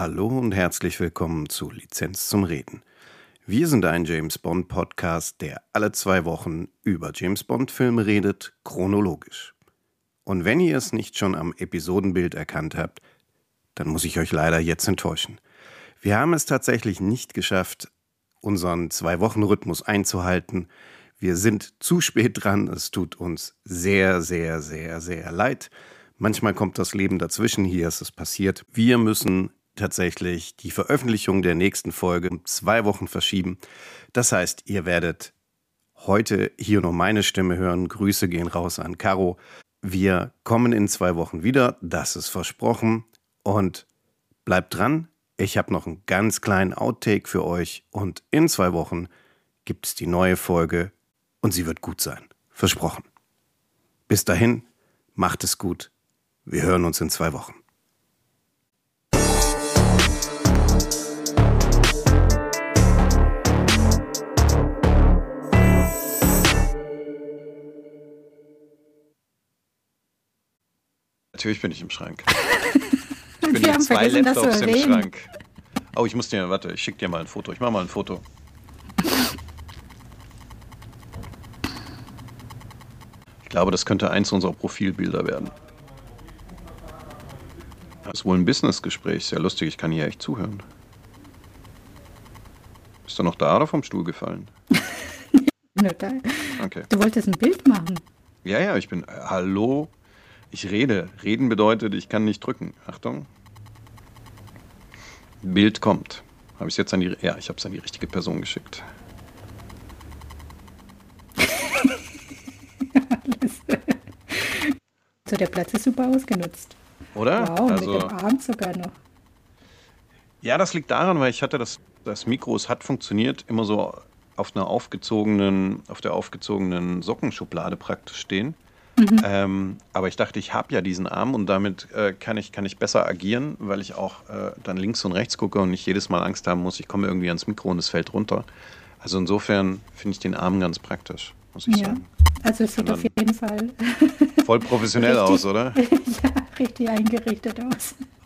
Hallo und herzlich willkommen zu Lizenz zum Reden. Wir sind ein James-Bond-Podcast, der alle 2 Wochen über James-Bond-Filme redet, chronologisch. Und wenn ihr es nicht schon am Episodenbild erkannt habt, dann muss ich euch leider jetzt enttäuschen. Wir haben es tatsächlich nicht geschafft, unseren 2-Wochen-Rhythmus einzuhalten. Wir sind zu spät dran, es tut uns sehr, sehr, sehr, sehr leid. Manchmal kommt das Leben dazwischen, hier ist es passiert. Wir müssen tatsächlich die Veröffentlichung der nächsten Folge um 2 Wochen verschieben. Das heißt, ihr werdet heute hier nur meine Stimme hören. Grüße gehen raus an Caro. Wir kommen in 2 Wochen wieder, das ist versprochen. Und bleibt dran, ich habe noch einen ganz kleinen Outtake für euch. Und in 2 Wochen gibt es die neue Folge und sie wird gut sein. Versprochen. Bis dahin, macht es gut. Wir hören uns in 2 Wochen. Natürlich bin ich im Schrank. Ich bin mit 2 Laptops im Schrank. Oh, ich schicke dir mal ein Foto. Ich mache mal ein Foto. Ich glaube, das könnte eins unserer Profilbilder werden. Das ist wohl ein Businessgespräch. Sehr lustig, ich kann hier echt zuhören. Bist du noch da oder vom Stuhl gefallen? Na, da. Okay. Du wolltest ein Bild machen. Ja, ich bin... hallo? Ich rede. Reden bedeutet, ich kann nicht drücken. Achtung. Bild kommt. Habe ich es jetzt an die... Ja, ich habe es an die richtige Person geschickt. So, der Platz ist super ausgenutzt. Oder? Wow, mit dem Arm sogar noch. Ja, das liegt daran, weil ich hatte das Mikro, es hat funktioniert, immer so auf der aufgezogenen Sockenschublade praktisch stehen. Aber ich dachte, ich habe ja diesen Arm und damit kann ich besser agieren, weil ich auch dann links und rechts gucke und nicht jedes Mal Angst haben muss, ich komme irgendwie ans Mikro und es fällt runter. Also insofern finde ich den Arm ganz praktisch, muss ich sagen. Also es sieht auf jeden Fall voll professionell aus, oder? Ja, richtig eingerichtet aus.